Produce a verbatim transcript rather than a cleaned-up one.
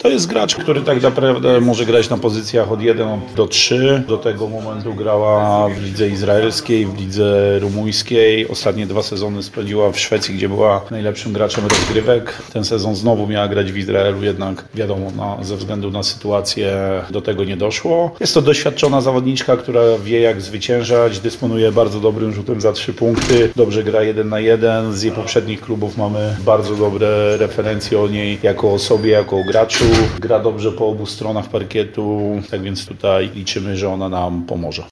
To jest gracz, który tak naprawdę może grać na pozycjach od jeden do trzy. Do tego momentu grała w lidze izraelskiej, w lidze rumuńskiej. Ostatnie dwa sezony spędziła w Szwecji, gdzie była najlepszym graczem rozgrywek. Ten sezon znowu miała grać w Izraelu, jednak wiadomo, na, ze względu na sytuację do tego nie doszło. Jest to doświadczona zawodniczka, która wie jak zwyciężać, dysponuje bardzo dobrym rzutem za trzy punkty, dobrze gra jeden na jeden. Z jej poprzednich klubów mamy bardzo dobre referencje o niej jako osobie, jako graczu. Gra dobrze po obu stronach parkietu, tak więc tutaj liczymy, że ona nam pomoże.